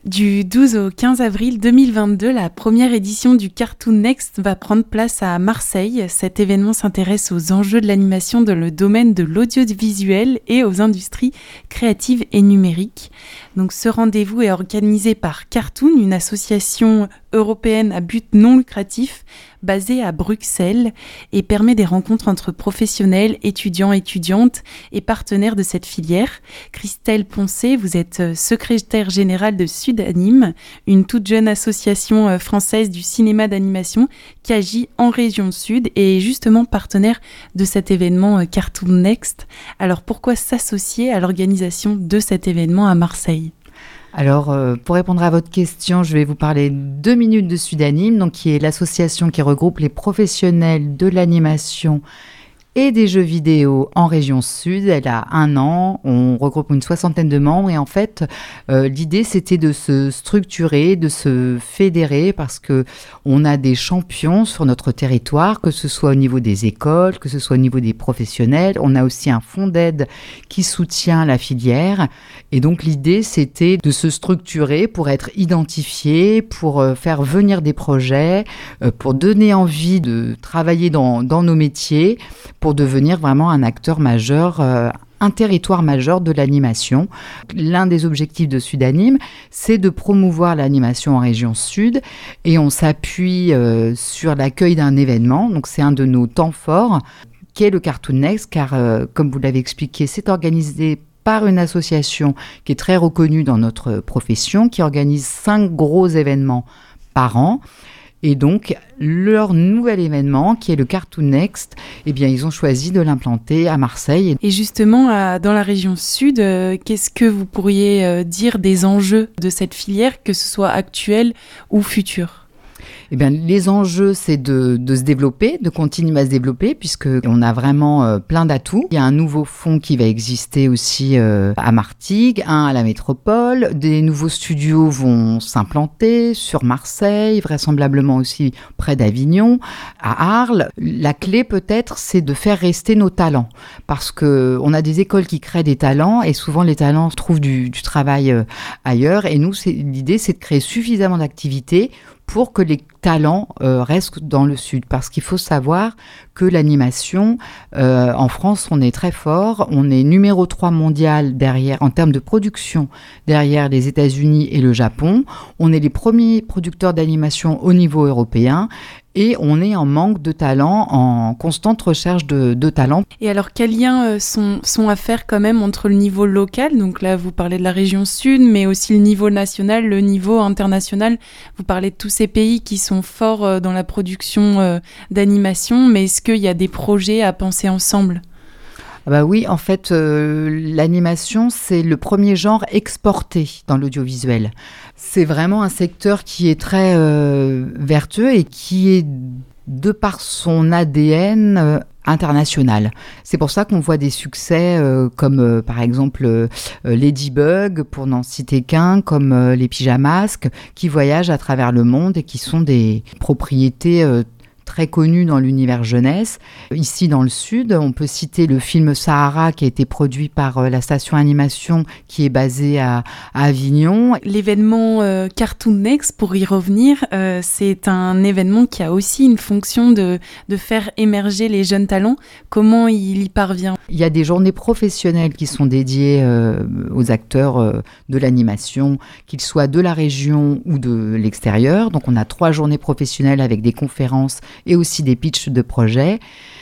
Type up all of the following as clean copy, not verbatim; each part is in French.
Du 12 au 15 avril 2022, la première édition du Cartoon Next va prendre place à Marseille. Cet événement s'intéresse aux enjeux de l'animation dans le domaine de l'audiovisuel et aux industries créatives et numériques. Donc, ce rendez-vous est organisé par Cartoon, une association européenne à but non lucratif basée à Bruxelles et permet des rencontres entre professionnels, étudiants, étudiantes et partenaires de cette filière. Christelle Poncet, vous êtes secrétaire générale de Sudanime, une toute jeune association française du cinéma d'animation qui agit en région sud et est justement partenaire de cet événement Cartoon Next. Alors pourquoi s'associer à l'organisation de cet événement à Marseille ? Alors, pour répondre à votre question, je vais vous parler 2 minutes de Sudanime, donc qui est l'association qui regroupe les professionnels de l'animation et des jeux vidéo en région sud. Elle a 1 an, on regroupe une 60aine de membres et en fait, l'idée c'était de se structurer, de se fédérer parce que on a des champions sur notre territoire, que ce soit au niveau des écoles, que ce soit au niveau des professionnels. On a aussi un fonds d'aide qui soutient la filière et donc l'idée c'était de se structurer pour être identifié, pour faire venir des projets, pour donner envie de travailler dans nos métiers, pour devenir vraiment un acteur majeur, un territoire majeur de l'animation. L'un des objectifs de Sudanime, c'est de promouvoir l'animation en région sud et on s'appuie sur l'accueil d'un événement. Donc c'est un de nos temps forts qui est le Cartoon Next car comme vous l'avez expliqué, c'est organisé par une association qui est très reconnue dans notre profession, qui organise 5 gros événements par an. Et donc, leur nouvel événement, qui est le Cartoon Next, eh bien, ils ont choisi de l'implanter à Marseille. Et justement, dans la région sud, qu'est-ce que vous pourriez dire des enjeux de cette filière, que ce soit actuel ou futur ? Eh bien, les enjeux, c'est de se développer, de continuer à se développer, puisqu'on a vraiment plein d'atouts. Il y a un nouveau fonds qui va exister aussi à Martigues, un à la métropole. Des nouveaux studios vont s'implanter sur Marseille, vraisemblablement aussi près d'Avignon, à Arles. La clé, peut-être, c'est de faire rester nos talents, parce qu'on a des écoles qui créent des talents, et souvent les talents trouvent du travail ailleurs. Et nous, l'idée, c'est de créer suffisamment d'activités pour que les talents restent dans le sud. Parce qu'il faut savoir que l'animation, en France, on est très fort. On est numéro 3 mondial derrière, en termes de production, derrière les États-Unis et le Japon. On est les premiers producteurs d'animation au niveau européen. Et on est en manque de talent, en constante recherche de talent. Et alors, quels liens sont à faire quand même entre le niveau local, donc là vous parlez de la région sud, mais aussi le niveau national, le niveau international. Vous parlez de tous ces pays qui sont forts dans la production d'animation, mais est-ce qu'il y a des projets à penser ensemble ? Bah oui, en fait, l'animation, c'est le premier genre exporté dans l'audiovisuel. C'est vraiment un secteur qui est très vertueux et qui est, de par son ADN, international. C'est pour ça qu'on voit des succès comme par exemple Ladybug, pour n'en citer qu'un, comme les Pyjamasques, qui voyagent à travers le monde et qui sont des propriétés très connu dans l'univers jeunesse. Ici, dans le Sud, on peut citer le film Sahara qui a été produit par la station animation qui est basée à Avignon. L'événement Cartoon Next, pour y revenir, c'est un événement qui a aussi une fonction de faire émerger les jeunes talents. Comment il y parvient ? Il y a des journées professionnelles qui sont dédiées aux acteurs de l'animation, qu'ils soient de la région ou de l'extérieur. Donc, on a 3 journées professionnelles avec des conférences et aussi des pitchs de projets.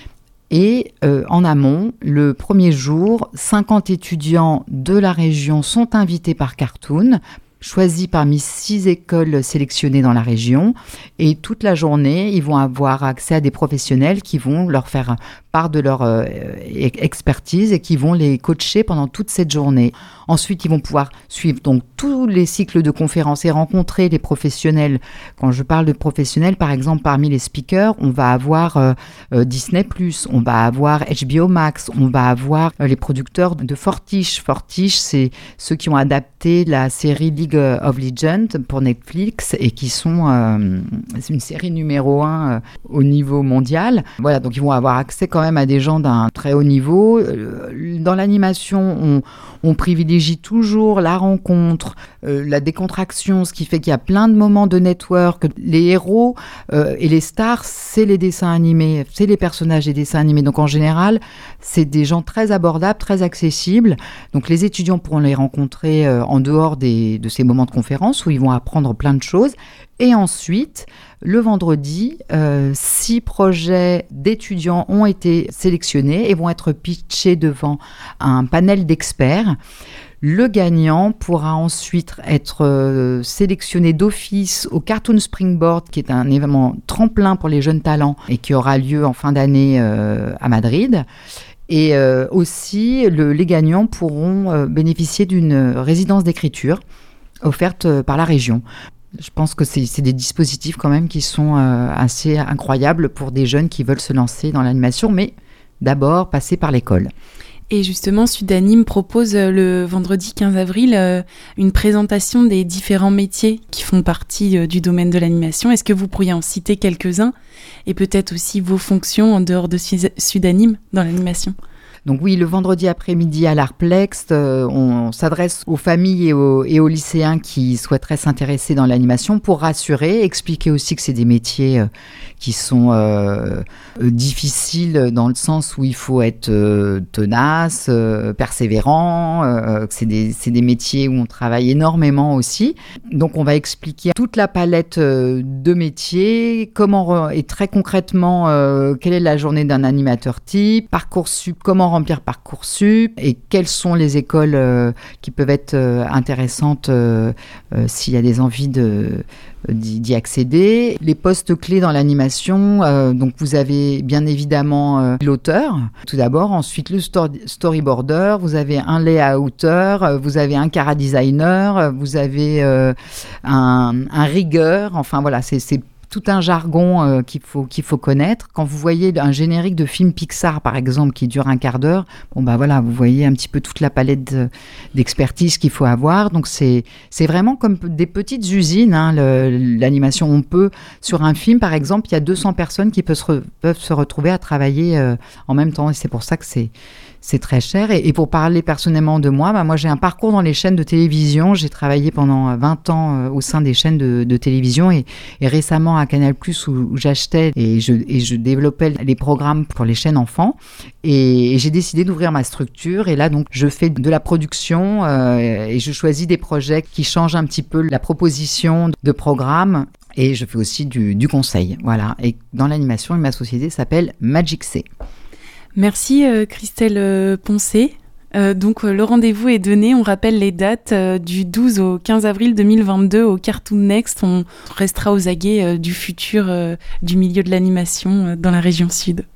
Et en amont, le premier jour, 50 étudiants de la région sont invités par Cartoon, choisis parmi 6 écoles sélectionnées dans la région. Et toute la journée, ils vont avoir accès à des professionnels qui vont leur faire part de leur expertise et qui vont les coacher pendant toute cette journée. Ensuite, ils vont pouvoir suivre donc tous les cycles de conférences et rencontrer les professionnels. Quand je parle de professionnels, par exemple, parmi les speakers, on va avoir Disney+, on va avoir HBO Max, on va avoir les producteurs de Fortiche. Fortiche, c'est ceux qui ont adapté la série League League of Legends pour Netflix et qui sont c'est une série numéro 1 au niveau mondial. Voilà, donc ils vont avoir accès quand même à des gens d'un très haut niveau. Dans l'animation, on privilégie toujours la rencontre, la décontraction, ce qui fait qu'il y a plein de moments de network. Les héros et les stars, c'est les dessins animés, c'est les personnages des dessins animés. Donc en général, c'est des gens très abordables, très accessibles. Donc les étudiants pourront les rencontrer en dehors de ces moments de conférence où ils vont apprendre plein de choses. Et ensuite, le vendredi, 6 projets d'étudiants ont été sélectionnés et vont être pitchés devant un panel d'experts. Le gagnant pourra ensuite être sélectionné d'office au Cartoon Springboard, qui est un événement tremplin pour les jeunes talents et qui aura lieu en fin d'année à Madrid. Et aussi, les gagnants pourront bénéficier d'une résidence d'écriture offerte par la région. Je pense que c'est des dispositifs quand même qui sont assez incroyables pour des jeunes qui veulent se lancer dans l'animation, mais d'abord passer par l'école. Et justement, Sudanim propose le vendredi 15 avril une présentation des différents métiers qui font partie du domaine de l'animation. Est-ce que vous pourriez en citer quelques-uns et peut-être aussi vos fonctions en dehors de Sudanim dans l'animation ? Donc oui, le vendredi après-midi à l'Artplex, on s'adresse aux familles et aux lycéens qui souhaiteraient s'intéresser dans l'animation pour rassurer, expliquer aussi que c'est des métiers qui sont difficiles dans le sens où il faut être tenace, persévérant, que c'est des métiers où on travaille énormément aussi. Donc on va expliquer toute la palette de métiers, comment et très concrètement quelle est la journée d'un animateur type, Parcoursup, comment remplir Parcoursup et quelles sont les écoles qui peuvent être intéressantes s'il y a des envies d'y accéder. Les postes clés dans l'animation, donc vous avez bien évidemment l'auteur, tout d'abord, ensuite le storyboarder, vous avez un layouter, vous avez un chara designer, vous avez un riggeur, enfin voilà, c'est tout un jargon qu'il faut connaître. Quand vous voyez un générique de film Pixar, par exemple, qui dure un quart d'heure, voilà, vous voyez un petit peu toute la palette d'expertise qu'il faut avoir. Donc, c'est vraiment comme des petites usines, hein, l'animation. On peut, sur un film, par exemple, il y a 200 personnes qui peuvent se retrouver à travailler en même temps. Et c'est pour ça que c'est très cher. Et pour parler personnellement de moi, moi j'ai un parcours dans les chaînes de télévision. J'ai travaillé pendant 20 ans au sein des chaînes de télévision et récemment à Canal+, où j'achetais et je développais les programmes pour les chaînes enfants. Et j'ai décidé d'ouvrir ma structure. Et là, donc, je fais de la production et je choisis des projets qui changent un petit peu la proposition de programme. Et je fais aussi du conseil. Voilà. Et dans l'animation, ma société s'appelle Magic C. Merci Christelle Poncé. Donc le rendez-vous est donné, on rappelle les dates du 12 au 15 avril 2022 au Cartoon Next. On restera aux aguets du futur du milieu de l'animation dans la région sud.